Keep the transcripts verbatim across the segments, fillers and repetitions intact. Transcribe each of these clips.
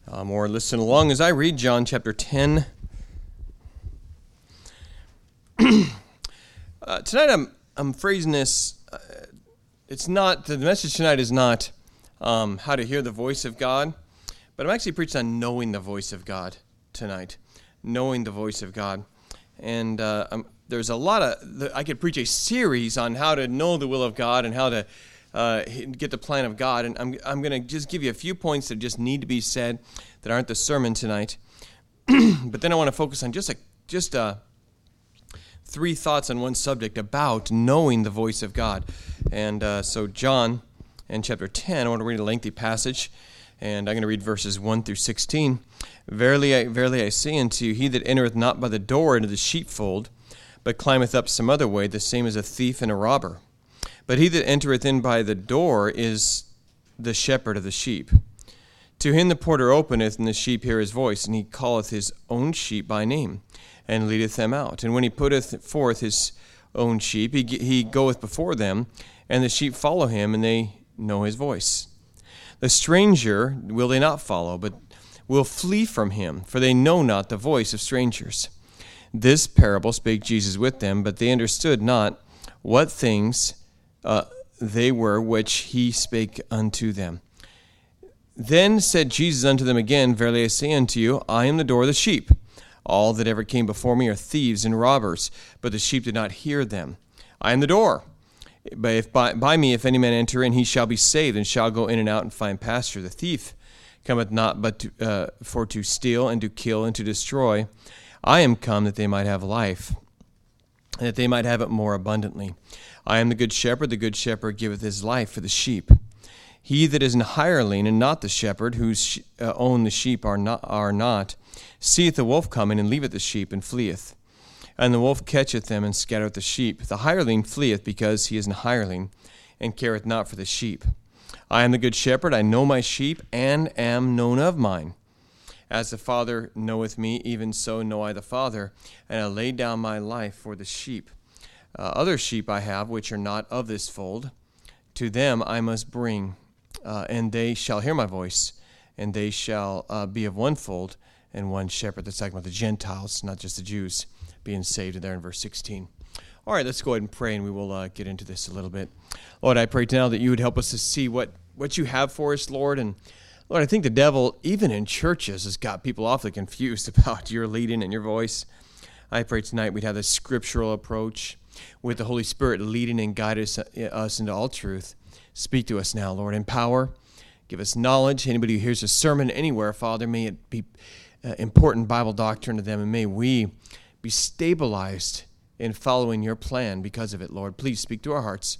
Um, or listen along as I read John chapter ten. uh, tonight I'm I'm phrasing this. Uh, it's not the message tonight is not um, how to hear the voice of God, but I'm actually preaching on knowing the voice of God tonight. Knowing the voice of God, and uh, I'm, there's a lot of I could preach a series on how to know the will of God and how to uh, get the plan of God, and I'm I'm going to just give you a few points that just need to be said that aren't the sermon tonight. But then I want to focus on just a just uh, three thoughts on one subject about knowing the voice of God. And uh, so John, in chapter ten, I want to read a lengthy passage, and I'm going to read verses one through sixteen. Verily, I, verily I say unto you, he that entereth not by the door into the sheepfold, but climbeth up some other way, the same is a thief and a robber. But he that entereth in by the door is the shepherd of the sheep. To him the porter openeth, and the sheep hear his voice, and he calleth his own sheep by name, and leadeth them out. And when he putteth forth his own sheep, he, he goeth before them, and the sheep follow him, and they know his voice. The stranger will they not follow, but will flee from him, for they know not the voice of strangers. This parable spake Jesus with them, but they understood not what things uh, they were which he spake unto them. Then said Jesus unto them again, Verily I say unto you, I am the door of the sheep. All that ever came before me are thieves and robbers, but the sheep did not hear them. I am the door. But if by, by me if any man enter in, he shall be saved, and shall go in and out and find pasture. The thief cometh not but to, uh, for to steal and to kill and to destroy. I am come that they might have life, and that they might have it more abundantly. I am the good shepherd. The good shepherd giveth his life for the sheep. He that is an hireling and not the shepherd, whose uh, own the sheep are not, are not, seeth the wolf coming, and leaveth the sheep, and fleeth. And the wolf catcheth them, and scattereth the sheep. The hireling fleeth, because he is an hireling, and careth not for the sheep. I am the good shepherd, I know my sheep, and am known of mine. As the Father knoweth me, even so know I the Father, and I lay down my life for the sheep. Uh, other sheep I have, which are not of this fold. To them I must bring, uh, and they shall hear my voice, and they shall uh, be of one fold, and one shepherd. That's talking about the Gentiles, not just the Jews being saved there in verse sixteen. All right, let's go ahead and pray, and we will uh, get into this a little bit. Lord, I pray now that you would help us to see what, what you have for us, Lord. And Lord, I think the devil, even in churches, has got people awfully confused about your leading and your voice. I pray tonight we'd have a scriptural approach with the Holy Spirit leading and guiding us, us into all truth. Speak to us now, Lord, in power. Give us knowledge. Anybody who hears a sermon anywhere, Father, may it be uh, important Bible doctrine to them, and may we be stabilized in following your plan because of it, Lord. Please speak to our hearts.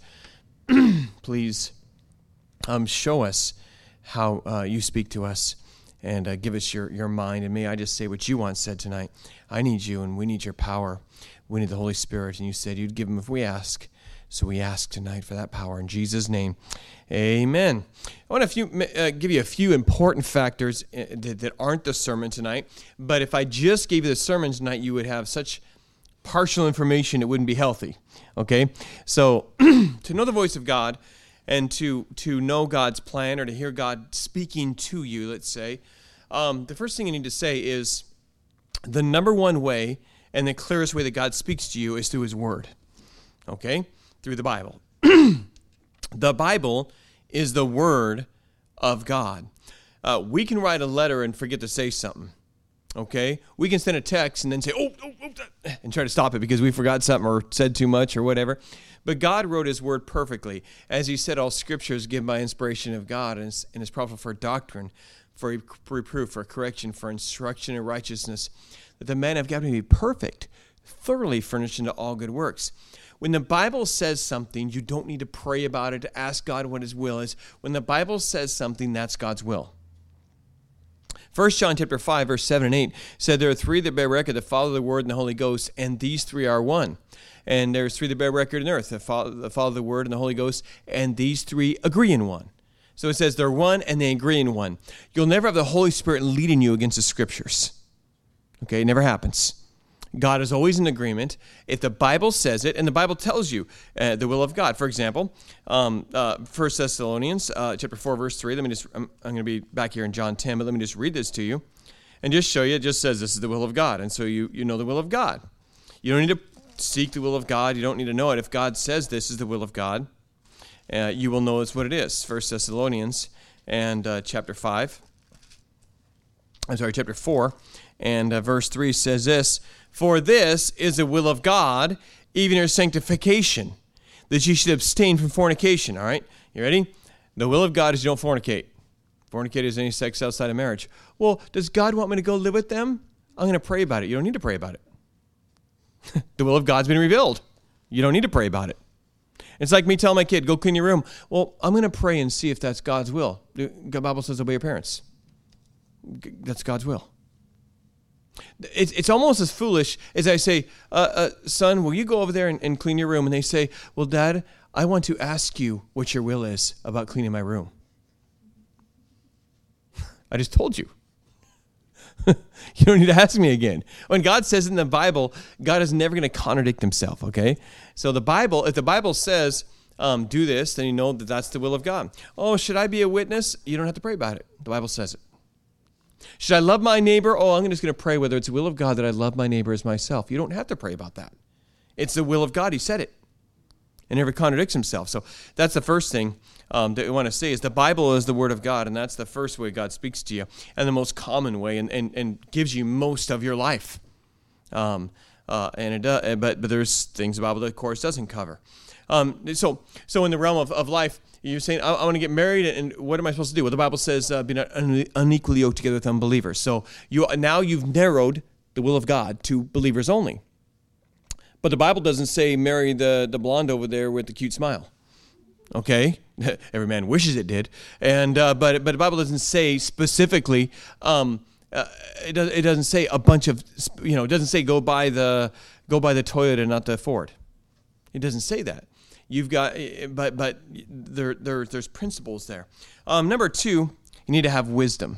Please um, show us how uh, you speak to us, and uh, give us your, your mind. And may I just say what you once said tonight. I need you, and we need your power. We need the Holy Spirit, and you said you'd give them if we ask. So we ask tonight for that power in Jesus' name. Amen. I want to uh, give you a few important factors that, that aren't the sermon tonight. But if I just gave you the sermon tonight, you would have such partial information, it wouldn't be healthy. Okay? So to know the voice of God and to, to know God's plan or to hear God speaking to you, let's say, um, the first thing you need to say is the number one way and the clearest way that God speaks to you is through his word. Okay? Through the Bible. The Bible is the Word of God. Uh, we can write a letter and forget to say something, okay? We can send a text and then say, oh, oh, oh, and try to stop it because we forgot something or said too much or whatever. But God wrote his Word perfectly. As he said, all Scripture is given by inspiration of God and is, and is profitable for doctrine, for reproof, for correction, for instruction in righteousness, that the man of God may be perfect, thoroughly furnished into all good works. When the Bible says something, you don't need to pray about it, to ask God what his will is. When the Bible says something, that's God's will. First John chapter five, verse seven and eight said, there are three that bear record, the Father, the Word, and the Holy Ghost, and these three are one. And there's three that bear record on earth, the Father, the Father, the Word, and the Holy Ghost, and these three agree in one. So it says they're one and they agree in one. You'll never have the Holy Spirit leading you against the Scriptures. Okay, it never happens. God is always in agreement. If the Bible says it, and the Bible tells you uh, the will of God. For example, um, uh, First Thessalonians uh, chapter four, verse three. Let me just, I'm, I'm going to be back here in John ten, but let me just read this to you and just show you. It just says this is the will of God. And so you, you know the will of God. You don't need to seek the will of God. You don't need to know it. If God says this is the will of God, uh, you will know it's what it is. First Thessalonians and uh, chapter five. I'm sorry, chapter four, and uh, verse three says this, "For this is the will of God, even your sanctification, that you should abstain from fornication." All right, you ready? The will of God is you don't fornicate. Fornicate is any sex outside of marriage. Well, does God want me to go live with them? I'm going to pray about it. You don't need to pray about it. The will of God's been revealed. You don't need to pray about it. It's like me telling my kid, go clean your room. Well, I'm going to pray and see if that's God's will. The Bible says obey your parents. That's God's will. It's, it's almost as foolish as I say, uh, uh, son, will you go over there and, and clean your room? And they say, well, Dad, I want to ask you what your will is about cleaning my room. I just told you. You don't need to ask me again. When God says in the Bible, God is never going to contradict himself, okay? So the Bible, if the Bible says, um, do this, then you know that that's the will of God. Oh, should I be a witness? You don't have to pray about it. The Bible says it. Should I love my neighbor? Oh, I'm just going to pray whether it's the will of God that I love my neighbor as myself. You don't have to pray about that. It's the will of God. He said it. And never contradicts himself. So that's the first thing um, that we want to say is the Bible is the Word of God, and that's the first way God speaks to you, and the most common way, and, and, and gives you most of your life. Um, uh, and it does, but but there's things the Bible that, of course, doesn't cover. Um, so so in the realm of, of life, you're saying, I, I want to get married, and what am I supposed to do? Well, the Bible says, uh, be not un- unequally yoked together with unbelievers. So you now you've narrowed the will of God to believers only. But the Bible doesn't say marry the, the blonde over there with the cute smile. Okay? Every man wishes it did. And uh, but but the Bible doesn't say specifically, um, uh, it, does, it doesn't say a bunch of, you know, it doesn't say go buy the, go buy the Toyota, not the Ford. It doesn't say that. You've got, but but there, there there's principles there. Um, number two, you need to have wisdom.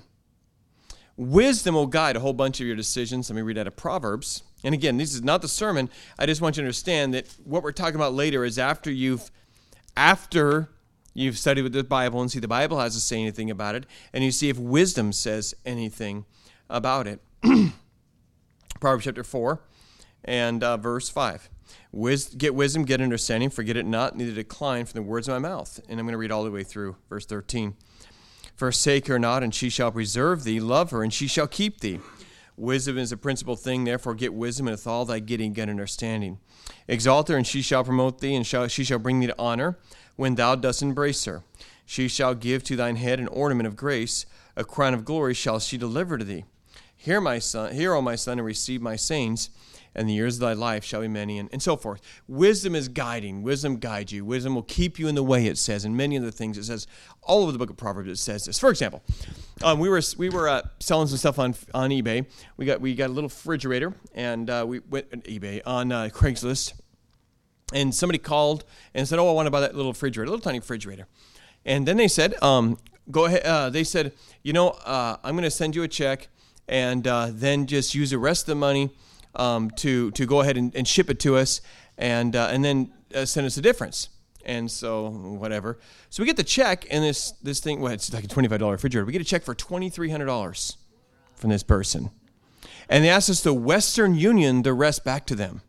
Wisdom will guide a whole bunch of your decisions. Let me read out of Proverbs. And again, this is not the sermon. I just want you to understand that what we're talking about later is after you've, after you've studied with the Bible and see the Bible has to say anything about it, and you see if wisdom says anything about it. Proverbs chapter four and uh, verse five. Wis- get wisdom, get understanding, forget it not, neither decline from the words of my mouth. And I'm going to read all the way through verse thirteen. Forsake her not, and she shall preserve thee. Love her, and she shall keep thee. Wisdom is a principal thing, therefore get wisdom, and with all thy getting get understanding. Exalt her, and she shall promote thee, and shall, she shall bring thee to honor when thou dost embrace her. She shall give to thine head an ornament of grace, a crown of glory shall she deliver to thee. Hear, my son, hear, O my son, and receive my sayings, and the years of thy life shall be many, and, and so forth. Wisdom is guiding. Wisdom guides you. Wisdom will keep you in the way, it says. And many of the things it says, all over the book of Proverbs, it says this. For example, um, we were we were uh, selling some stuff on on eBay. We got we got a little refrigerator, and uh, we went on eBay, on uh, Craigslist. And somebody called and said, oh, I want to buy that little refrigerator, a little tiny refrigerator. And then they said, um, go ahead. Uh, they said, you know, uh, I'm going to send you a check, and uh, then just use the rest of the money Um, to to go ahead and, and ship it to us, and uh, and then uh, send us the difference. And so whatever. So we get the check, and this this thing, well, it's like a twenty-five dollars refrigerator. We get a check for twenty-three hundred dollars from this person, and they asked us to Western Union the rest back to them.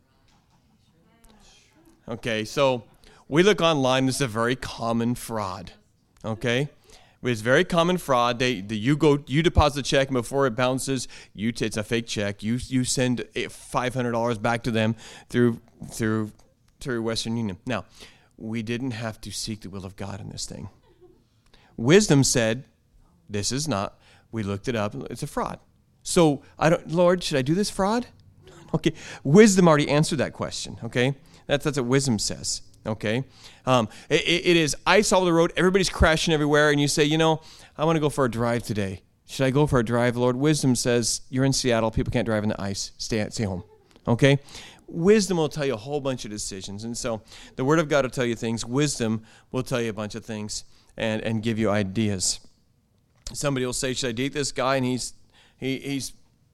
Okay, so we look online. This is a very common fraud. Okay. It's very common fraud. They, the, you go, you deposit the check, and before it bounces, you t- it's a fake check. You you send five hundred dollars back to them through through through Western Union. Now, we didn't have to seek the will of God in this thing. Wisdom said, "This is not." We looked it up. It's a fraud. So I don't, Lord, should I do this fraud? Okay, wisdom already answered that question. Okay, that's that's what wisdom says. Okay, um, it, it is ice all over the road. Everybody's crashing everywhere, and you say, you know, I want to go for a drive today. Should I go for a drive, Lord? Wisdom says you're in Seattle. People can't drive in the ice. Stay at, stay home. Okay, wisdom will tell you a whole bunch of decisions, and so the Word of God will tell you things. Wisdom will tell you a bunch of things and and give you ideas. Somebody will say, should I date this guy? And he's he he's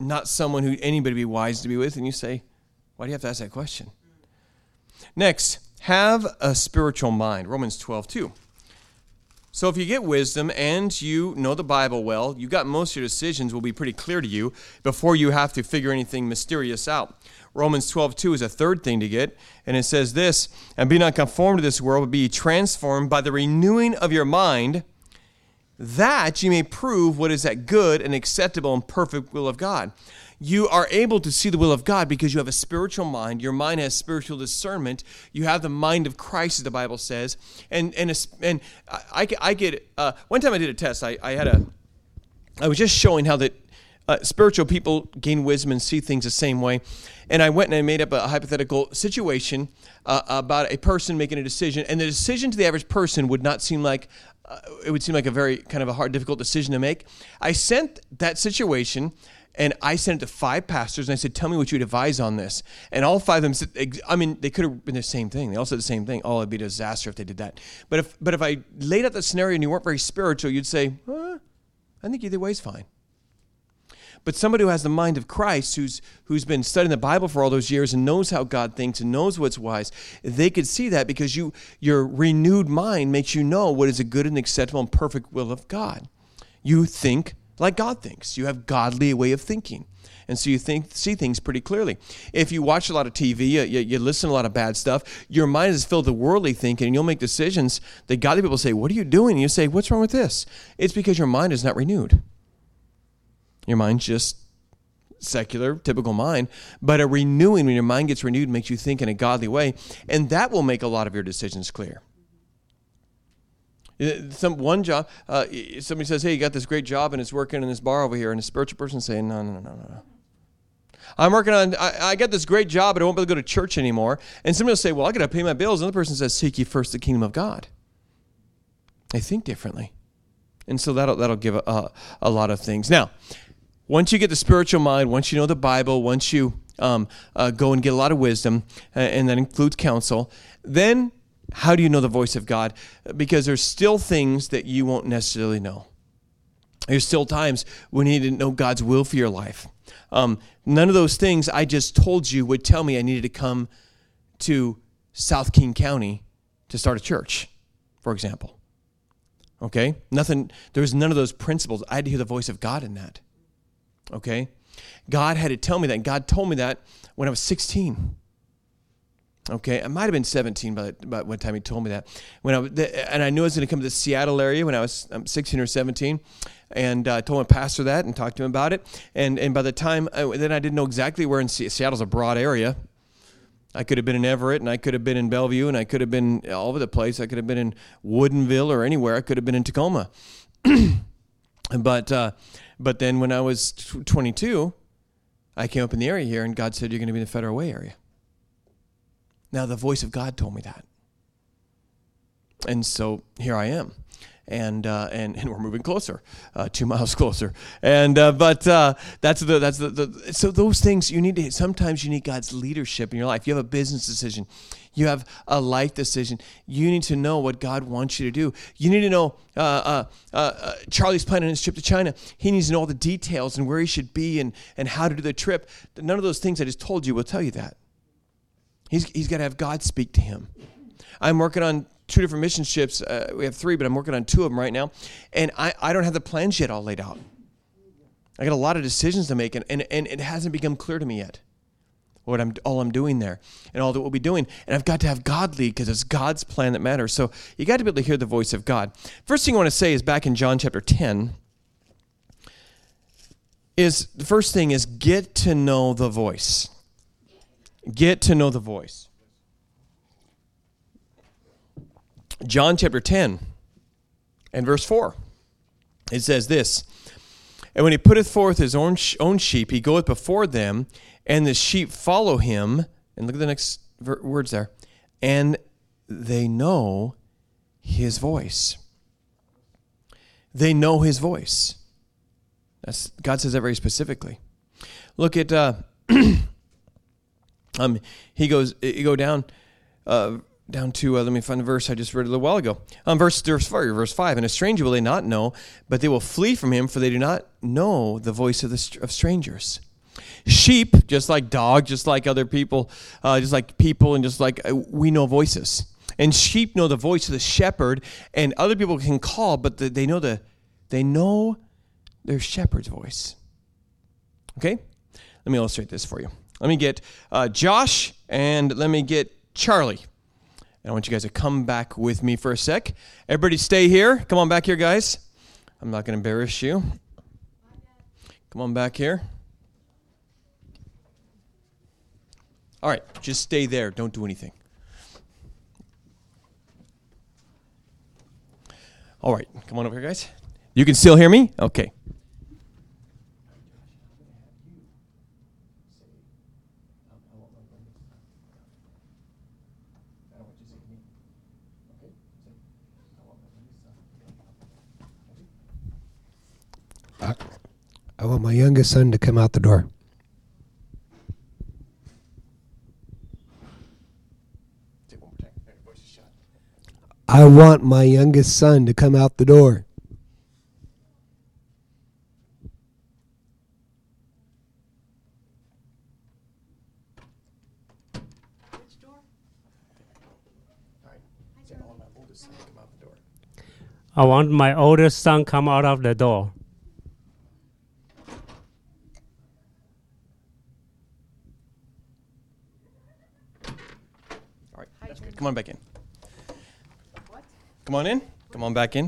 not someone who anybody would be wise to be with. And you say, why do you have to ask that question? Next, have a spiritual mind. Romans twelve two. So if you get wisdom and you know the Bible well, you got most of your decisions will be pretty clear to you before you have to figure anything mysterious out. Romans twelve two is a third thing to get, and it says this, and be not conformed to this world, but be transformed by the renewing of your mind, that you may prove what is that good and acceptable and perfect will of God. You are able to see the will of God because you have a spiritual mind. Your mind has spiritual discernment. You have the mind of Christ, as the Bible says. And and and I, I get uh, one time I did a test. I, I had a I was just showing how that uh, spiritual people gain wisdom and see things the same way. And I went and I made up a hypothetical situation uh, about a person making a decision, and the decision to the average person would not seem like uh, it would seem like a very kind of a hard, difficult decision to make. I sent that situation. And I sent it to five pastors, and I said, tell me what you'd advise on this. And all five of them said, I mean, they could have been the same thing. They all said the same thing. Oh, it'd be a disaster if they did that. But if but if I laid out the scenario and you weren't very spiritual, you'd say, huh, I think either way's fine. But somebody who has the mind of Christ, who's who's been studying the Bible for all those years and knows how God thinks and knows what's wise, they could see that because you your renewed mind makes you know what is a good and acceptable and perfect will of God. You think like God thinks. You have godly way of thinking. And so you think, see things pretty clearly. If you watch a lot of T V, you, you, you listen to a lot of bad stuff, your mind is filled with worldly thinking, and you'll make decisions that godly people say, what are you doing? And you say, what's wrong with this? It's because your mind is not renewed. Your mind's just secular, typical mind. But a renewing, when your mind gets renewed, makes you think in a godly way, and that will make a lot of your decisions clear. Some one job, uh, somebody says, hey, you got this great job and it's working in this bar over here. And the spiritual person saying, no, no, no, no, no. I'm working on, I, I got this great job, but I won't be able to go to church anymore. And somebody will say, well, I got to pay my bills. Another person says, seek ye first the kingdom of God. They think differently. And so that'll, that'll give a, a, a lot of things. Now, once you get the spiritual mind, once you know the Bible, once you um, uh, go and get a lot of wisdom, uh, and that includes counsel, then how do you know the voice of God? Because there's still things that you won't necessarily know. There's still times when you need to know God's will for your life. Um, none of those things I just told you would tell me I needed to come to South King County to start a church, for example. Okay? Nothing, there was none of those principles. I had to hear the voice of God in that. Okay? God had to tell me that. And God told me that when I was sixteen. Okay, I might have been seventeen by the, by the time he told me that. When I and I knew I was going to come to the Seattle area when I was um, sixteen or seventeen, and I uh, told my pastor that and talked to him about it. And and by the time I, then I didn't know exactly where in Se- Seattle's a broad area. I could have been in Everett, and I could have been in Bellevue, and I could have been all over the place. I could have been in Woodinville or anywhere. I could have been in Tacoma. but uh, but then when I was twenty-two, I came up in the area here, and God said, "You're going to be in the Federal Way area." Now, the voice of God told me that. And so here I am. And uh, and and we're moving closer, uh, two miles closer. And uh, but uh, that's the that's the, the so those things you need to. Sometimes you need God's leadership in your life. You have a business decision, you have a life decision. You need to know what God wants you to do. You need to know. Uh, uh, uh, uh, Charlie's planning his trip to China. He needs to know all the details and where he should be and and how to do the trip. None of those things I just told you will tell you that. He's he's got to have God speak to him. I'm working on two different mission trips. Uh, we have three, but I'm working on two of them right now. And I, I don't have the plans yet all laid out. I got a lot of decisions to make, and, and, and it hasn't become clear to me yet what I'm all I'm doing there and all that we'll be doing. And I've got to have God lead because it's God's plan that matters. So you got to be able to hear the voice of God. First thing I want to say is back in John chapter ten, is the first thing is get to know the voice. Get to know the voice. John chapter ten and verse four. It says this, and when he putteth forth his own, own sheep, he goeth before them, and the sheep follow him. And look at the next ver- words there. And they know his voice. They know his voice. That's, God says that very specifically. Look at... Uh, Um, he goes, you go down, uh, down to, uh, let me find the verse I just read a little while ago. Um, verse, verse five, verse five, and a stranger will they not know, but they will flee from him, for they do not know the voice of the of strangers. Sheep, just like dogs, just like other people, uh, just like people, and just like uh, we know voices. And sheep know the voice of the shepherd, and other people can call, but the, they know the they know their shepherd's voice. Okay, let me illustrate this for you. Let me get uh, Josh and let me get Charlie. And I want you guys to come back with me for a sec. Everybody, stay here. Come on back here, guys. I'm not going to embarrass you. Come on back here. All right, just stay there. Don't do anything. All right, come on over here, guys. You can still hear me? Okay. I, I want my youngest son to come out the door. I want my youngest son to come out the door. Which door? All right. I want my oldest son to come out the door. I want my oldest son come out of the door. All right, that's good. Come on back in. Come on in. Come on back in.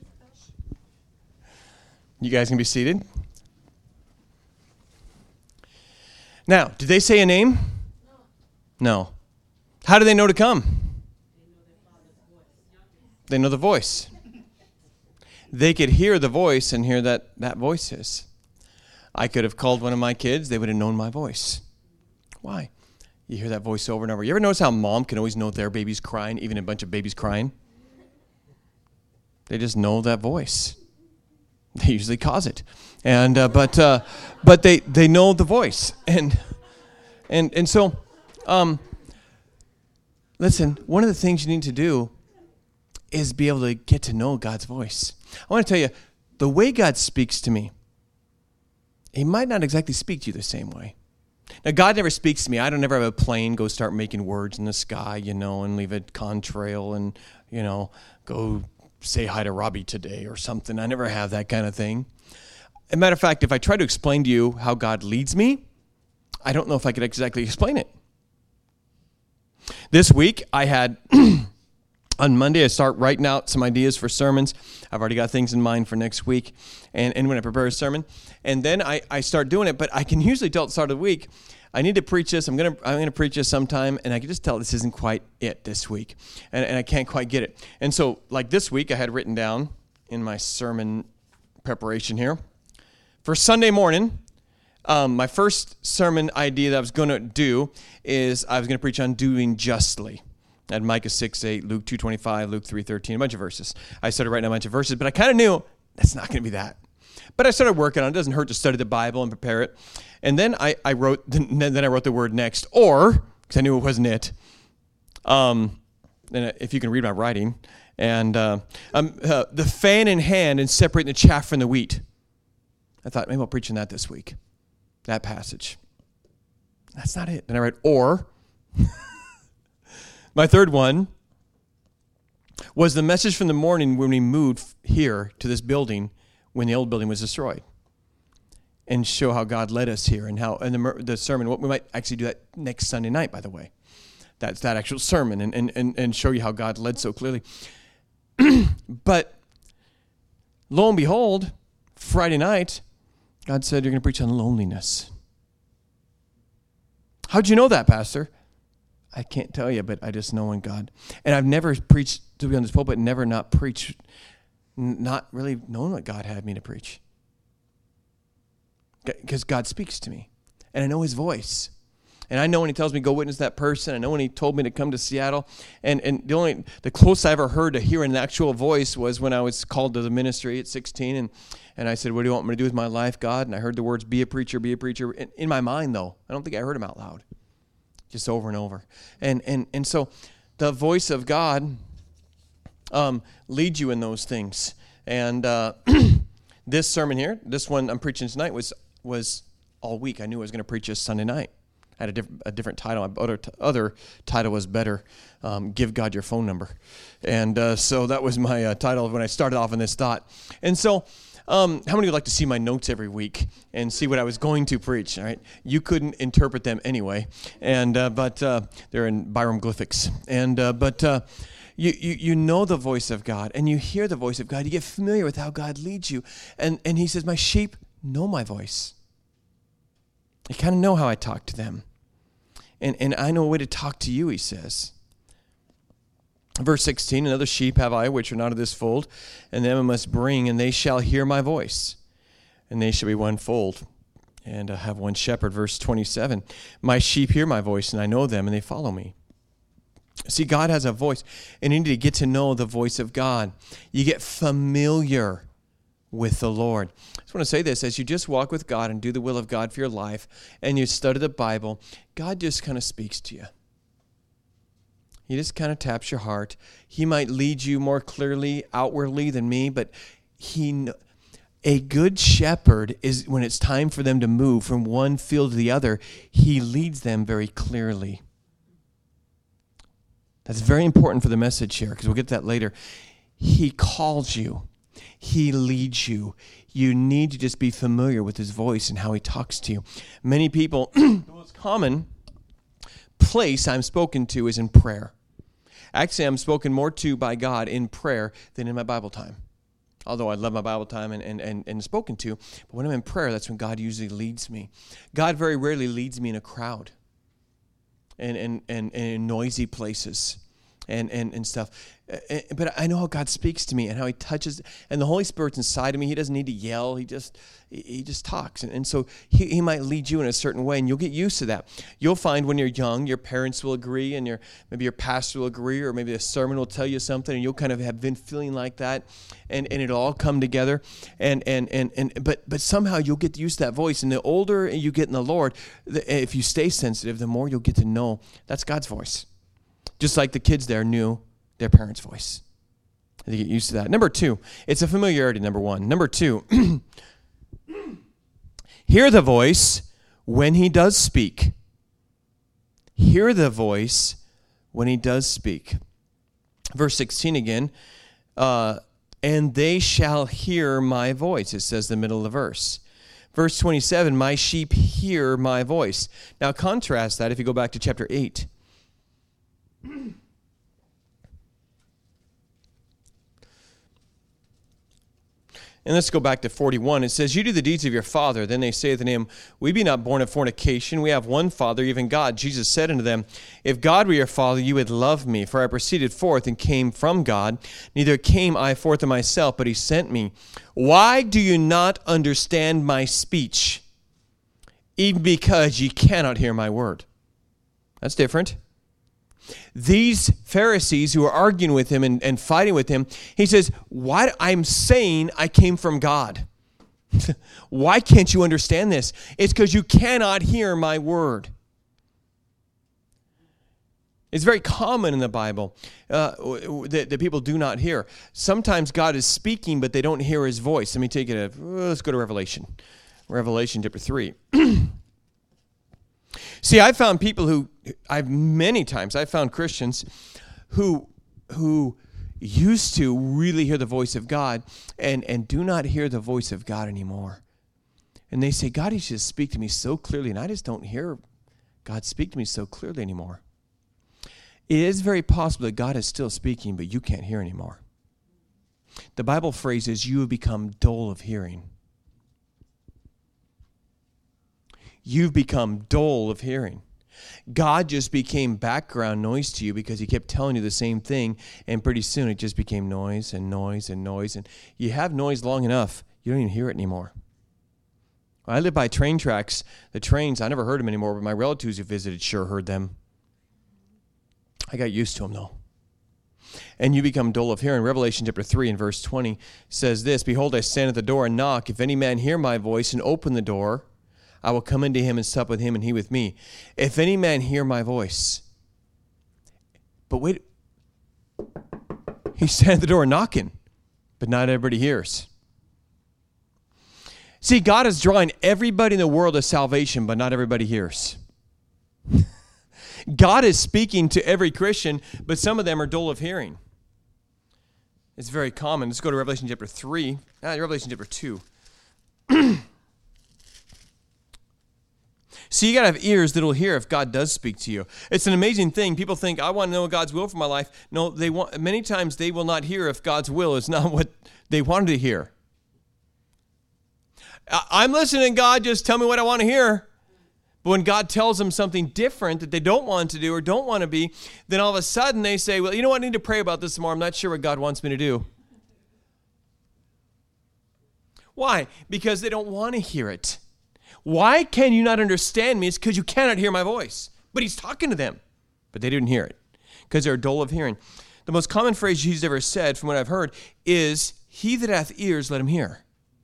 You guys can be seated. Now, did they say a name? No. How do they know to come? They know the voice. They could hear the voice and hear that that voice is. I could have called one of my kids. They would have known my voice. Why? You hear that voice over and over. You ever notice how mom can always know their baby's crying, even a bunch of babies crying? They just know that voice. They usually cause it, and uh, but uh, but they, they know the voice, and and and so, um, listen. One of the things you need to do is be able to get to know God's voice. I want to tell you, the way God speaks to me, He might not exactly speak to you the same way. Now, God never speaks to me. I don't ever have a plane go start making words in the sky, you know, and leave a contrail and you know go say hi to Robbie today or something. I never have that kind of thing. As a matter of fact, if I try to explain to you how God leads me, I don't know if I could exactly explain it. This week, I had, on Monday, I start writing out some ideas for sermons. I've already got things in mind for next week, and, and when I prepare a sermon. And then I, I start doing it, but I can usually tell at the start of the week, I need to preach this. I'm gonna I'm gonna preach this sometime, and I can just tell this isn't quite it this week, and and I can't quite get it. And so, like this week, I had written down in my sermon preparation here for Sunday morning. Um, my first sermon idea that I was gonna do is I was gonna preach on doing justly. I had Micah six eight, Luke two twenty-five, Luke three thirteen, a bunch of verses. I started writing a bunch of verses, but I kind of knew that's not gonna be that. But I started working on it. It doesn't hurt to study the Bible and prepare it. And then I, I wrote then I wrote the word next, or, because I knew it wasn't it. Um, and if you can read my writing. And uh, um, uh, the fan in hand and separating the chaff from the wheat. I thought, maybe I'll preach on that this week. That passage. That's not it. Then I read, or. My third one was the message from the morning when we moved here to this building when the old building was destroyed, and show how God led us here, and how and the, the sermon. What we might actually do that next Sunday night, by the way. That's that actual sermon, and and and, and show you how God led so clearly. But lo and behold, Friday night, God said, "You're going to preach on loneliness." How'd you know that, Pastor? I can't tell you, but I just know in God. And I've never preached to be on this pulpit, never not preached. Not really knowing what God had me to preach. Because God speaks to me. And I know His voice. And I know when He tells me, go witness that person. I know when He told me to come to Seattle. And and the only the closest I ever heard to hearing an actual voice was when I was called to the ministry at sixteen. And, and I said, what do you want me to do with my life, God? And I heard the words, be a preacher, be a preacher. In, in my mind, though. I don't think I heard them out loud. Just over and over. And and and so the voice of God Um, lead you in those things. And uh, this sermon here, this one I'm preaching tonight, was was all week. I knew I was going to preach this Sunday night. I had a, diff- a different title. My other, t- other title was better, um, Give God Your Phone Number. And uh, so that was my uh, title when I started off in this thought. And so um, how many would like to see my notes every week and see what I was going to preach? All right, you couldn't interpret them anyway, and uh, but uh, they're in hieroglyphics. And uh, but uh, you, you you know the voice of God, and you hear the voice of God. You get familiar with how God leads you. And, and he says, my sheep know my voice. I kind of know how I talk to them. And and I know a way to talk to you, he says. Verse sixteen, another sheep have I, which are not of this fold, and them I must bring, and they shall hear my voice. And they shall be one fold, and uh, have one shepherd. Verse twenty-seven, my sheep hear my voice, and I know them, and they follow me. See, God has a voice, and you need to get to know the voice of God. You get familiar with the Lord. I just want to say this, as you just walk with God and do the will of God for your life, and you study the Bible, God just kind of speaks to you. He just kind of taps your heart. He might lead you more clearly outwardly than me, but he, a good shepherd is, when it's time for them to move from one field to the other, he leads them very clearly. That's very important for the message here, because we'll get to that later. He calls you. He leads you. You need to just be familiar with his voice and how he talks to you. Many people, the most common place I'm spoken to is in prayer. Actually, I'm spoken more to by God in prayer than in my Bible time. Although I love my Bible time and, and, and, and spoken to, but when I'm in prayer, that's when God usually leads me. God very rarely leads me in a crowd and, and, and, and in noisy places and, and, and stuff. But I know how God speaks to me and how he touches, and the Holy Spirit's inside of me. He doesn't need to yell. He just he just talks. And, and so he, he might lead you in a certain way, and you'll get used to that. You'll find when you're young, your parents will agree, and your maybe your pastor will agree, or maybe a sermon will tell you something, and you'll kind of have been feeling like that, and, and it'll all come together. And and, and and but but somehow you'll get used to that voice. And the older you get in the Lord, the, if you stay sensitive, the more you'll get to know that's God's voice. Just like the kids there knew their parents' voice. They get used to that. Number two, it's a familiarity, number one. Number two, hear the voice when he does speak. Hear the voice when he does speak. Verse sixteen again, uh, and they shall hear my voice. It says in the middle of the verse. Verse twenty-seven, my sheep hear my voice. Now contrast that if you go back to chapter eight. And let's go back to forty-one. It says, you do the deeds of your father. Then they say to him, we be not born of fornication. We have one Father, even God. Jesus said unto them, if God were your Father, you would love me. For I proceeded forth and came from God. Neither came I forth of myself, but he sent me. Why do you not understand my speech? Even because ye cannot hear my word. That's different. These Pharisees who are arguing with him and, and fighting with him, he says, why I'm saying I came from God. Why can't you understand this? It's because you cannot hear my word. It's very common in the Bible uh, that, that people do not hear. Sometimes God is speaking, but they don't hear his voice. Let me take it. A, let's go to Revelation. Revelation chapter three. See, I found people who, I've many times, I've found Christians who who used to really hear the voice of God and, and do not hear the voice of God anymore. And they say, God, he should speak to me so clearly, and I just don't hear God speak to me so clearly anymore. It is very possible that God is still speaking, but you can't hear anymore. The Bible phrase is, you have become dull of hearing. You've become dull of hearing. God just became background noise to you because he kept telling you the same thing, and pretty soon it just became noise and noise and noise. And you have noise long enough, you don't even hear it anymore. When I live by train tracks. The trains, I never heard them anymore, but my relatives who visited sure heard them. I got used to them, though. And you become dull of hearing. Revelation chapter three and verse twenty says this, behold, I stand at the door and knock. If any man hear my voice and open the door, I will come into him and sup with him and he with me. If any man hear my voice. But wait, he's standing at the door knocking, but not everybody hears. See, God is drawing everybody in the world to salvation, but not everybody hears. God is speaking to every Christian, but some of them are dull of hearing. It's very common. Let's go to Revelation chapter three. Ah, Revelation chapter two. See, you got to have ears that will hear if God does speak to you. It's an amazing thing. People think, I want to know God's will for my life. No, they want. Many times they will not hear if God's will is not what they wanted to hear. I'm listening, God, just tell me what I want to hear. But when God tells them something different that they don't want to do or don't want to be, then all of a sudden they say, well, you know what, I need to pray about this more. I'm not sure what God wants me to do. Why? Because they don't want to hear it. Why can you not understand me? It's because you cannot hear my voice. But he's talking to them. But they didn't hear it because they're dull of hearing. The most common phrase Jesus ever said, from what I've heard, is, he that hath ears, let him hear.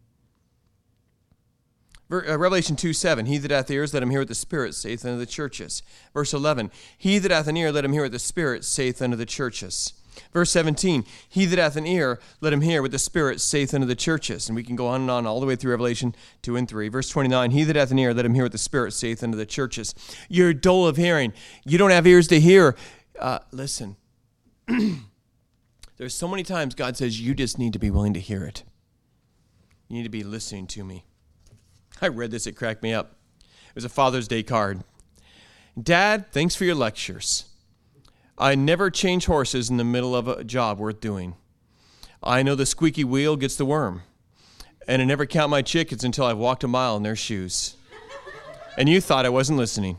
Revelation two seven, he that hath ears, let him hear what the Spirit saith unto the churches. Verse eleven, he that hath an ear, let him hear what the Spirit saith unto the churches. Verse seventeen, he that hath an ear, let him hear what the Spirit saith unto the churches. And we can go on and on all the way through Revelation two and three. Verse twenty-nine, he that hath an ear, let him hear what the Spirit saith unto the churches. You're dull of hearing. You don't have ears to hear. Uh, listen, there's so many times God says, you just need to be willing to hear it. You need to be listening to me. I read this, it cracked me up. It was a Father's Day card. Dad, thanks for your lectures. I never change horses in the middle of a job worth doing. I know the squeaky wheel gets the worm. And I never count my chickens until I've walked a mile in their shoes. And you thought I wasn't listening.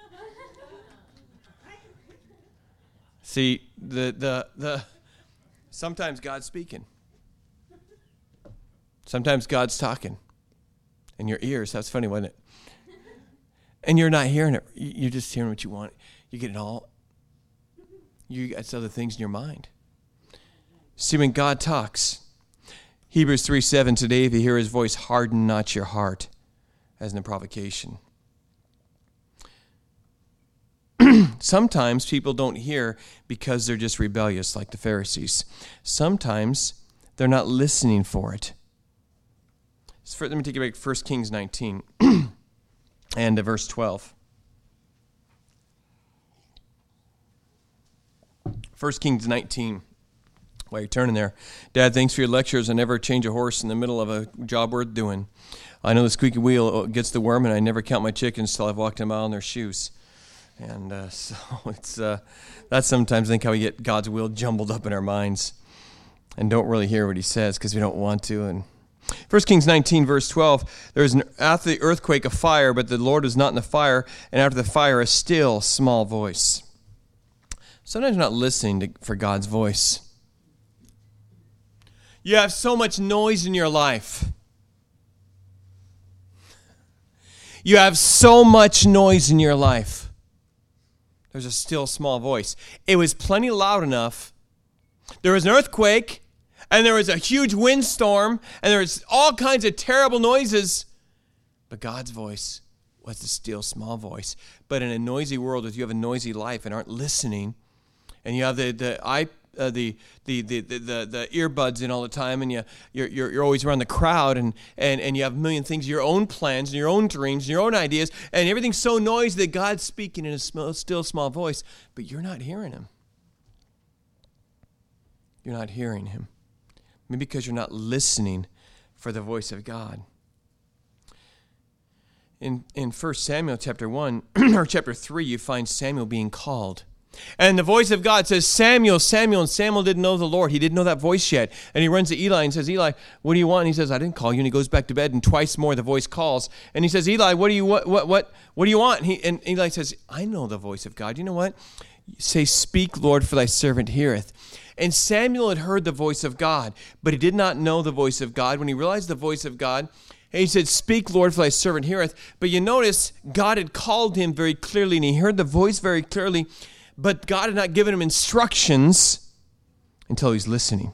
See, the the the sometimes God's speaking. Sometimes God's talking. In your ears, that's funny, wasn't it? And you're not hearing it. You're just hearing what you want. You get it all. You got other things in your mind. See, when God talks, Hebrews three seven, today if you hear his voice, harden not your heart, as in a provocation. Sometimes people don't hear because they're just rebellious, like the Pharisees. Sometimes they're not listening for it. Let me take you back to First Kings nineteen and to verse twelve. First Kings nineteen. While you're turning there. Dad, thanks for your lectures. I never change a horse in the middle of a job worth doing. I know the squeaky wheel gets the worm, and I never count my chickens till I've walked a mile in their shoes. And uh, so it's uh, that's sometimes I think how we get God's will jumbled up in our minds and don't really hear what he says because we don't want to. And First Kings nineteen, verse twelve, there was an, after the earthquake a fire, but the Lord was not in the fire, and after the fire a still small voice. Sometimes you're not listening to, for God's voice. You have so much noise in your life. You have so much noise in your life. There's a still small voice. It was plenty loud enough. There was an earthquake, and there was a huge windstorm, and there was all kinds of terrible noises. But God's voice was the still small voice. But in a noisy world, if you have a noisy life and aren't listening, and you have the the eye, uh, the, the, the the the the earbuds in all the time, and you you're you're, you're always around the crowd, and, and and you have a million things, your own plans, and your own dreams, and your own ideas, and everything's so noisy that God's speaking in a small, still small voice, but you're not hearing him. You're not hearing him. Maybe because you're not listening for the voice of God. In in First Samuel chapter one or chapter three, you find Samuel being called. And the voice of God says, Samuel, Samuel, and Samuel didn't know the Lord. He didn't know that voice yet. And he runs to Eli and says, Eli, what do you want? And he says, I didn't call you. And he goes back to bed, and twice more the voice calls. And he says, Eli, what do you what what what, what do you want? And, he, and Eli says, I know the voice of God. You know what? Say, speak, Lord, for thy servant heareth. And Samuel had heard the voice of God, but he did not know the voice of God. When he realized the voice of God, and he said, speak, Lord, for thy servant heareth. But you notice, God had called him very clearly, and he heard the voice very clearly, but God had not given him instructions until he's listening.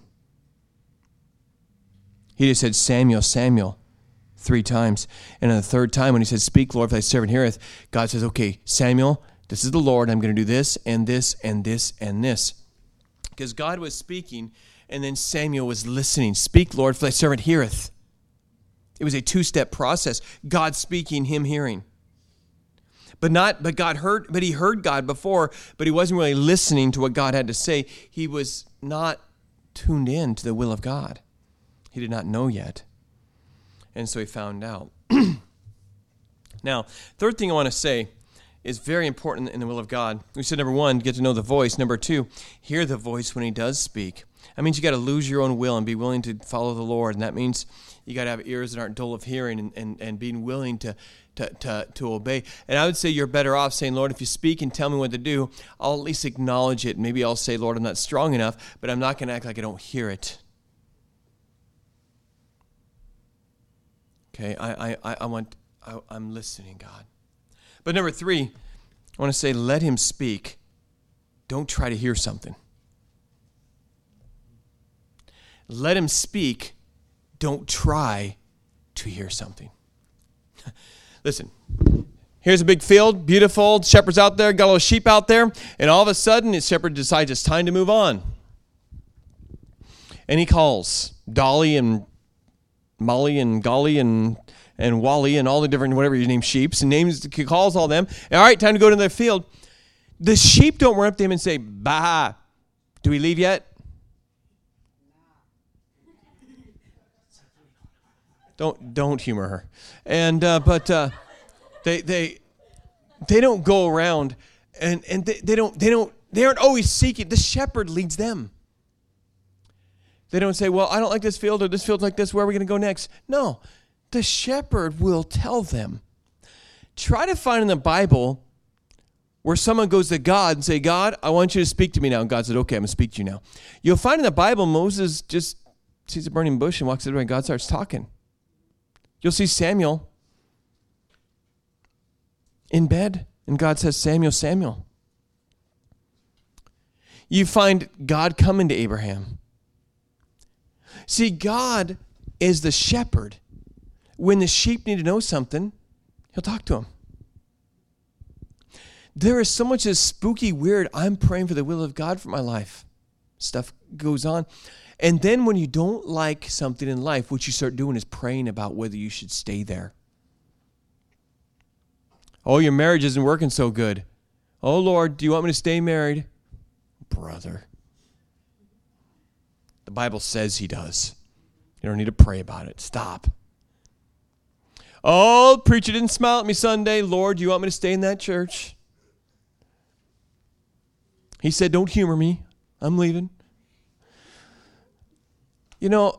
He just said, Samuel, Samuel, three times. And on the third time, when he said, speak, Lord, for thy servant heareth, God says, okay, Samuel, this is the Lord. I'm going to do this and this and this and this. Because God was speaking, and then Samuel was listening. Speak, Lord, for thy servant heareth. It was a two-step process. God speaking, him hearing. But not, but God heard, but he heard God before, but he wasn't really listening to what God had to say. He was not tuned in to the will of God. He did not know yet. And so he found out. Now, third thing I want to say is very important in the will of God. We said, number one, get to know the voice. Number two, hear the voice when he does speak. That means you got to lose your own will and be willing to follow the Lord. And that means you got to have ears that aren't dull of hearing and, and, and being willing to, to, to, to obey. And I would say you're better off saying, Lord, if you speak and tell me what to do, I'll at least acknowledge it. Maybe I'll say, Lord, I'm not strong enough, but I'm not going to act like I don't hear it. Okay, I, I, I want, I, I'm listening, God. But number three, I want to say, let him speak. Don't try to hear something. Let him speak. Don't try to hear something. Listen, here's a big field, beautiful, shepherds out there, got a little sheep out there, and all of a sudden, his shepherd decides it's time to move on. And he calls Dolly and Molly and Golly and and Wally and all the different, whatever you name, sheeps, and names, he calls all them. And, all right, time to go to the field. The sheep don't run up to him and say, bah, do we leave yet? Don't don't humor her. And uh, but uh, they they they don't go around and and they, they don't they don't they aren't always seeking. The shepherd leads them. They don't say, well, I don't like this field or this field's like this. Where are we going to go next? No, the shepherd will tell them. Try to find in the Bible where someone goes to God and say, God, I want you to speak to me now. And God said, okay, I'm going to speak to you now. You'll find in the Bible, Moses just sees a burning bush and walks it away and God starts talking. You'll see Samuel in bed and God says, Samuel, Samuel. You find God coming to Abraham. See, God is the shepherd. When the sheep need to know something, he'll talk to them. There is so much of spooky, weird, I'm praying for the will of God for my life. Stuff goes on. And then when you don't like something in life, what you start doing is praying about whether you should stay there. Oh, your marriage isn't working so good. Oh, Lord, do you want me to stay married? Brother. The Bible says he does. You don't need to pray about it. Stop. Oh, preacher didn't smile at me Sunday. Lord, do you want me to stay in that church? He said, don't humor me. I'm leaving. You know,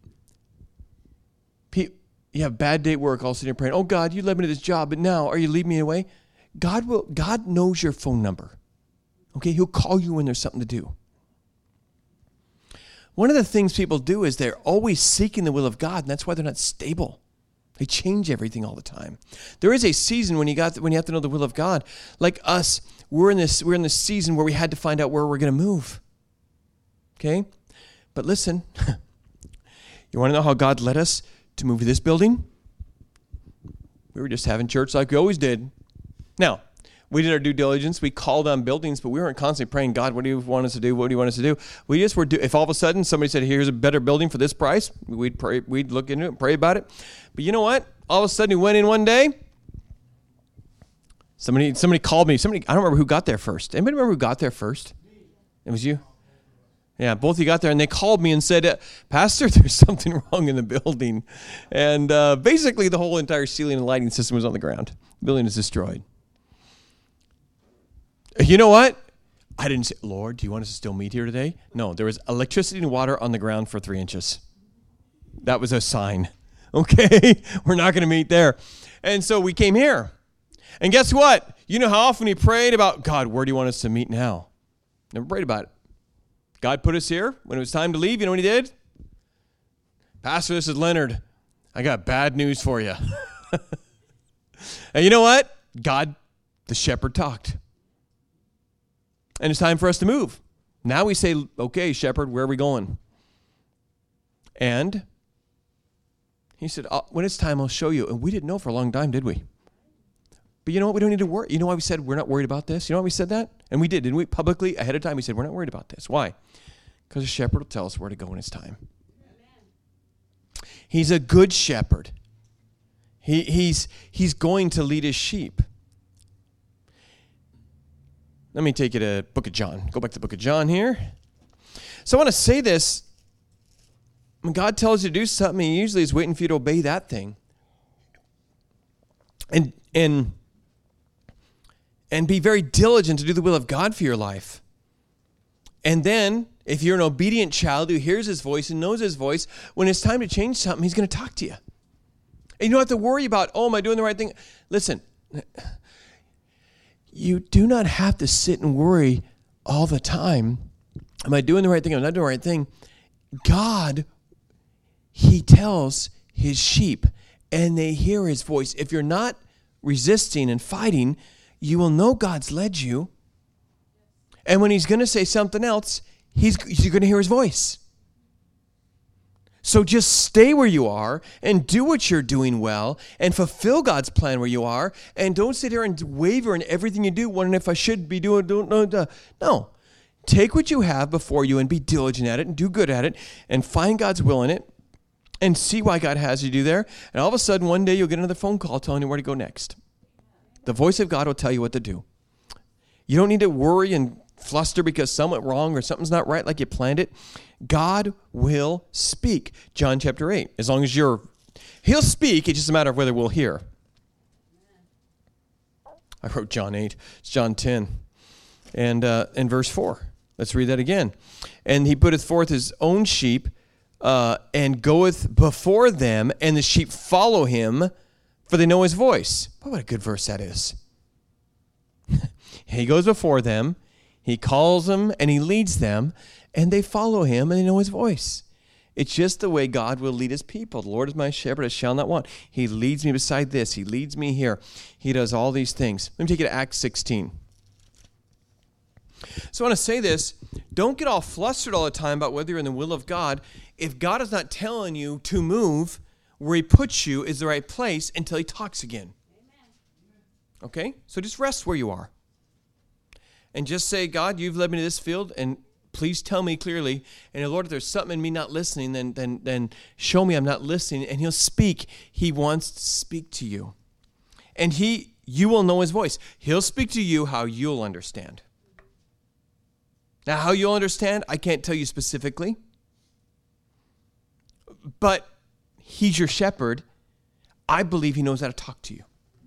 you have a bad day at work, all sitting there praying, oh, God, you led me to this job, but now are you leading me away? God will. God knows your phone number. Okay, he'll call you when there's something to do. One of the things people do is they're always seeking the will of God, and that's why they're not stable. They change everything all the time. There is a season when you got when you have to know the will of God. Like us, we're in this we're in this season where we had to find out where we're going to move. Okay? But listen, you want to know how God led us to move to this building? We were just having church like we always did. Now, we did our due diligence. We called on buildings, but we weren't constantly praying, God, what do you want us to do? What do you want us to do? We just were, do- if all of a sudden somebody said, here's a better building for this price, we'd pray, we'd look into it and pray about it. But you know what? All of a sudden we went in one day. Somebody somebody called me. Somebody, I don't remember who got there first. Anybody remember who got there first? It was you? Yeah, both of you got there, and they called me and said, uh, Pastor, there's something wrong in the building. And uh, basically the whole entire ceiling and lighting system was on the ground. The building is destroyed. You know what? I didn't say, Lord, do you want us to still meet here today? No, there was electricity and water on the ground for three inches. That was a sign. Okay, we're not going to meet there. And so we came here. And guess what? You know how often we prayed about, God, where do you want us to meet now? Never prayed about it. God put us here. When it was time to leave, you know what he did? Pastor, this is Leonard. I got bad news for you. And you know what? God, the shepherd, talked. And it's time for us to move. Now we say, okay, shepherd, where are we going? And he said, oh, when it's time, I'll show you. And we didn't know for a long time, did we? But you know what? We don't need to worry. You know why we said we're not worried about this? You know why we said that? And we did, didn't we? Publicly, ahead of time, we said we're not worried about this. Why? Because the shepherd will tell us where to go when it's time. Amen. He's a good shepherd. He, he's, he's going to lead his sheep. Let me take you to Book of John. Go back to the Book of John here. So I want to say this. When God tells you to do something, he usually is waiting for you to obey that thing. And and and be very diligent to do the will of God for your life. And then, if you're an obedient child who hears his voice and knows his voice, when it's time to change something, he's going to talk to you. And you don't have to worry about, oh, am I doing the right thing? Listen, you do not have to sit and worry all the time. Am I doing the right thing? Am I not doing the right thing? God, he tells his sheep, and they hear his voice. If you're not resisting and fighting, you will know God's led you. And when he's going to say something else, he's you're going to hear his voice. So just stay where you are and do what you're doing well and fulfill God's plan where you are. And don't sit here and waver in everything you do, wondering if I should be doing, don't know. No. Take what you have before you and be diligent at it and do good at it and find God's will in it and see why God has you do there. And all of a sudden, one day you'll get another phone call telling you where to go next. The voice of God will tell you what to do. You don't need to worry and fluster because something went wrong or something's not right like you planned it. God will speak. John chapter eight. As long as you're, he'll speak. It's just a matter of whether we'll hear. I wrote John eight. It's John ten. And uh, in verse four. Let's read that again. And he putteth forth his own sheep uh, and goeth before them, and the sheep follow him, for they know his voice. Oh, what a good verse that is. He goes before them, he calls them, and he leads them, and they follow him, and they know his voice. It's just the way God will lead his people. The Lord is my shepherd, I shall not want. He leads me beside this. He leads me here. He does all these things. Let me take you to Acts sixteen. So I want to say this. Don't get all flustered all the time about whether you're in the will of God. If God is not telling you to move, where he puts you is the right place until he talks again. Okay? So just rest where you are. And just say, God, you've led me to this field, and please tell me clearly. And Lord, if there's something in me not listening, then, then, then show me I'm not listening. And he'll speak. He wants to speak to you. And he, you will know his voice. He'll speak to you how you'll understand. Now, how you'll understand, I can't tell you specifically. But he's your shepherd. I believe he knows how to talk to you.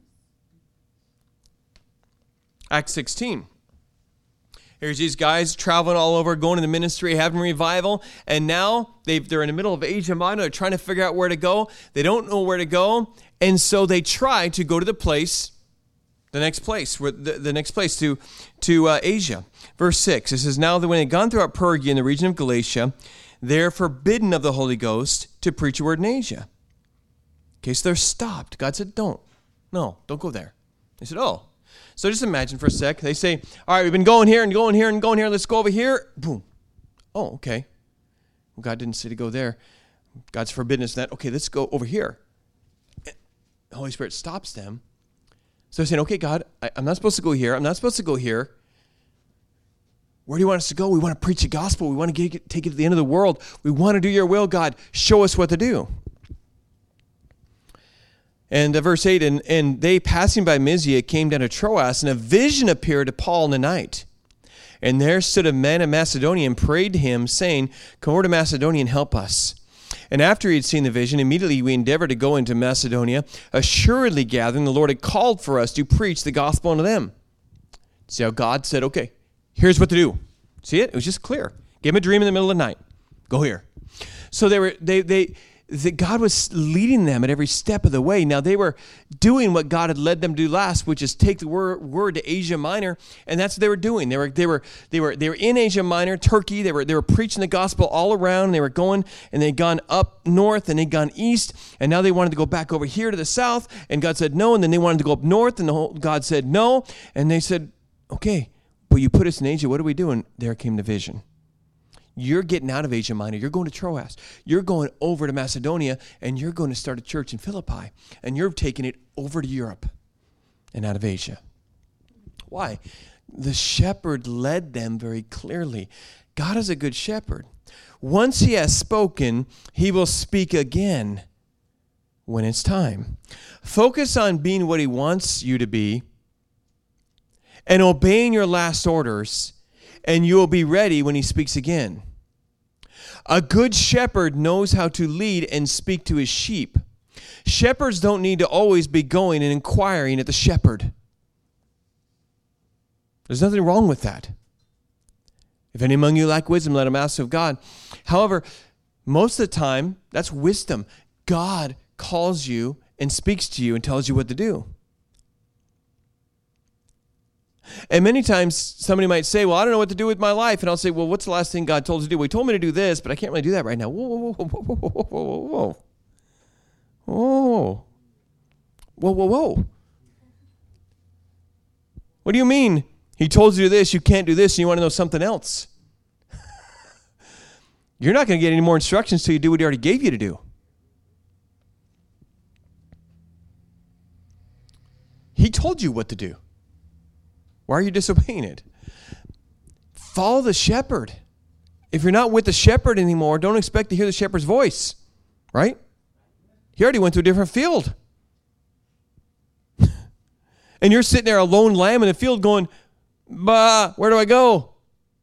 Acts sixteen. Here's these guys traveling all over, going to the ministry, having revival, and now they've, they're in the middle of Asia Minor. They're trying to figure out where to go. They don't know where to go, and so they try to go to the place, the next place, the, the next place to, to uh, Asia. Verse six, it says, now that when they had gone throughout Perga in the region of Galatia, they're forbidden of the Holy Ghost to preach a word in Asia. Okay, so they're stopped. God said, don't. No, don't go there. They said, oh. So just imagine for a sec. They say, all right, we've been going here and going here and going here. Let's go over here. Boom. Oh, okay. Well, God didn't say to go there. God's forbidden us that. Okay, let's go over here. The Holy Spirit stops them. So they're saying, okay, God, I, I'm not supposed to go here. I'm not supposed to go here. Where do you want us to go? We want to preach the gospel. We want to get, take it to the end of the world. We want to do your will, God. Show us what to do. And uh, verse eight, and, and they passing by Mysia came down to Troas, and a vision appeared to Paul in the night. And there stood a man of Macedonia and prayed to him, saying, come over to Macedonia and help us. And after he had seen the vision, immediately we endeavored to go into Macedonia, assuredly gathering the Lord had called for us to preach the gospel unto them. See how God said, okay, here's what to do. See it? It was just clear. Give him a dream in the middle of the night. Go here. So they were they they that God was leading them at every step of the way. Now, they were doing what God had led them to do last, which is take the word, word to Asia Minor, and that's what they were doing. They were they were they were they were in Asia Minor, Turkey. They were they were preaching the gospel all around. And they were going, and they'd gone up north, and they'd gone east, and now they wanted to go back over here to the south, and God said no. And then they wanted to go up north, and the whole, God said no, and they said, okay, but you put us in Asia. What do we do? And there came the vision. You're getting out of Asia Minor. You're going to Troas. You're going over to Macedonia, and you're going to start a church in Philippi, and you're taking it over to Europe and out of Asia. Why? The shepherd led them very clearly. God is a good shepherd. Once he has spoken, he will speak again when it's time. Focus on being what he wants you to be and obeying your last orders, and you will be ready when he speaks again. A good shepherd knows how to lead and speak to his sheep. Shepherds don't need to always be going and inquiring at the shepherd. There's nothing wrong with that. If any among you lack wisdom, let him ask of God. However, most of the time, that's wisdom. God calls you and speaks to you and tells you what to do. And many times somebody might say, well, I don't know what to do with my life. And I'll say, well, what's the last thing God told you to do? Well, he told me to do this, but I can't really do that right now. Whoa, whoa, whoa, whoa, whoa, whoa, whoa, whoa. Whoa, whoa, whoa. What do you mean? He told you this, you can't do this, and you want to know something else. You're not going to get any more instructions till you do what he already gave you to do. He told you what to do. Why are you disobeying it? Follow the shepherd. If you're not with the shepherd anymore, don't expect to hear the shepherd's voice, right? He already went to a different field. And you're sitting there, a lone lamb in a field going, bah, where do I go?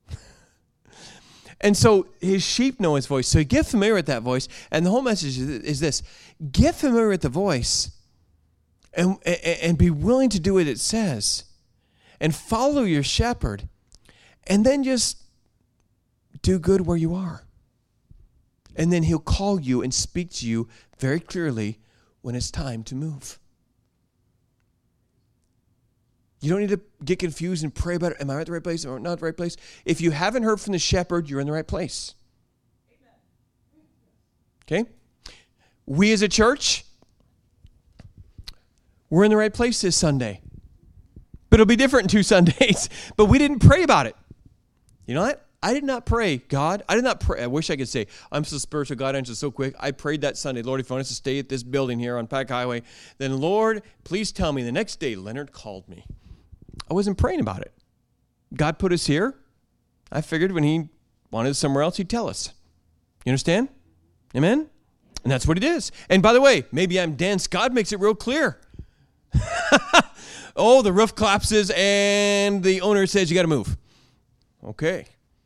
And so his sheep know his voice. So get familiar with that voice. And the whole message is this. Get familiar with the voice and, and, and be willing to do what it says. And follow your shepherd. And then just do good where you are. And then he'll call you and speak to you very clearly when it's time to move. You don't need to get confused and pray about it. Am I at the right place? Am I not at the right place? If you haven't heard from the shepherd, you're in the right place. Okay? We as a church, we're in the right place this Sunday. But it'll be different in two Sundays. But we didn't pray about it. You know what? I did not pray, God. I did not pray. I wish I could say, I'm so spiritual. God answers so quick. I prayed that Sunday, Lord, if you want us to stay at this building here on Pack Highway, then Lord, please tell me. The next day, Leonard called me. I wasn't praying about it. God put us here. I figured when he wanted us somewhere else, he'd tell us. You understand? Amen? And that's what it is. And by the way, maybe I'm dense. God makes it real clear. Oh, the roof collapses and the owner says you got to move. Okay.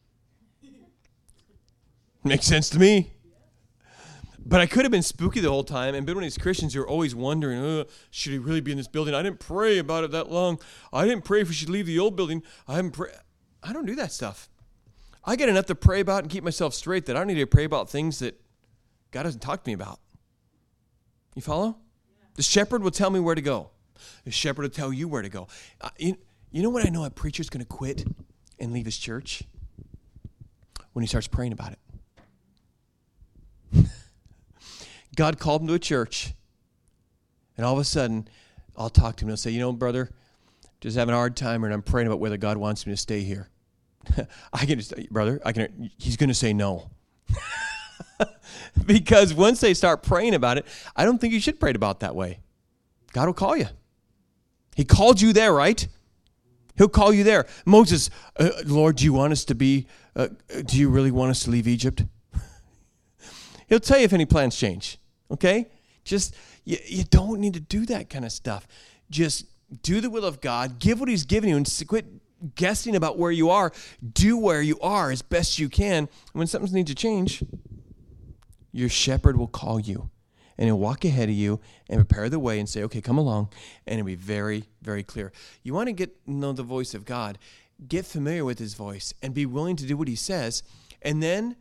Makes sense to me. But I could have been spooky the whole time and been one of these Christians who are always wondering, uh, should he really be in this building? I didn't pray about it that long. I didn't pray if we should leave the old building. I haven't pray- I don't do that stuff. I get enough to pray about and keep myself straight that I don't need to pray about things that God doesn't talk to me about. You follow? Yeah. The shepherd will tell me where to go. The shepherd will tell you where to go. Uh, you, you know when I know a preacher's going to quit and leave his church? When he starts praying about it. God called him to a church, and all of a sudden, I'll talk to him and I'll say, you know, brother, just having a hard time, and I'm praying about whether God wants me to stay here. I can just, brother, I can. He's going to say no. Because once they start praying about it, I don't think you should pray about it that way. God will call you. He called you there, right? He'll call you there. Moses, uh, Lord, do you want us to be, uh, do you really want us to leave Egypt? He'll tell you if any plans change, okay? Just, you, you don't need to do that kind of stuff. Just do the will of God, give what he's given you, and quit guessing about where you are. Do where you are as best you can. And when something needs to change, your shepherd will call you, and he'll walk ahead of you and prepare the way and say, okay, come along, and it'll be very, very clear. You want to get know the voice of God, get familiar with his voice, and be willing to do what he says, and then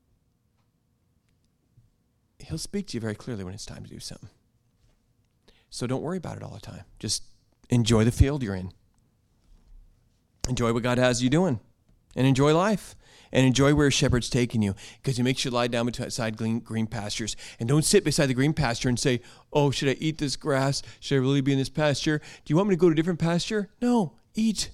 he'll speak to you very clearly when it's time to do something. So don't worry about it all the time. Just enjoy the field you're in. Enjoy what God has you doing. And enjoy life. And enjoy where a shepherd's taking you. Because he makes you lie down beside green, green pastures. And don't sit beside the green pasture and say, oh, should I eat this grass? Should I really be in this pasture? Do you want me to go to a different pasture? No, eat.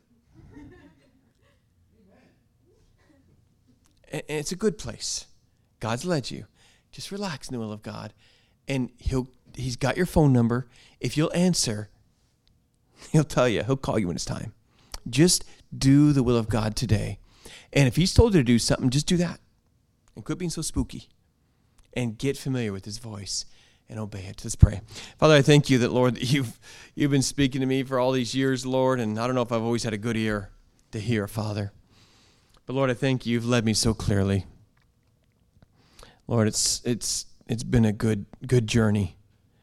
And it's a good place. God's led you. Just relax in the will of God. And he'll he's got your phone number. If you'll answer, he'll tell you. He'll call you when it's time. Just do the will of God today. And if he's told you to do something, just do that. And quit being so spooky. And get familiar with his voice. and obey it. Let's pray. Father, I thank you that, Lord, that you've, you've been speaking to me for all these years, Lord, and I don't know if I've always had a good ear to hear, Father. But, Lord, I thank you. You've led me so clearly. Lord, it's it's it's been a good good journey.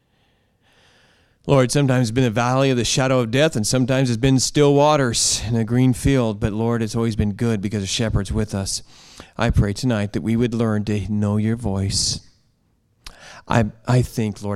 Lord, sometimes it's been a valley of the shadow of death, and sometimes it's been still waters in a green field. But, Lord, it's always been good because the shepherd's with us. I pray tonight that we would learn to know your voice. I I think, Lord,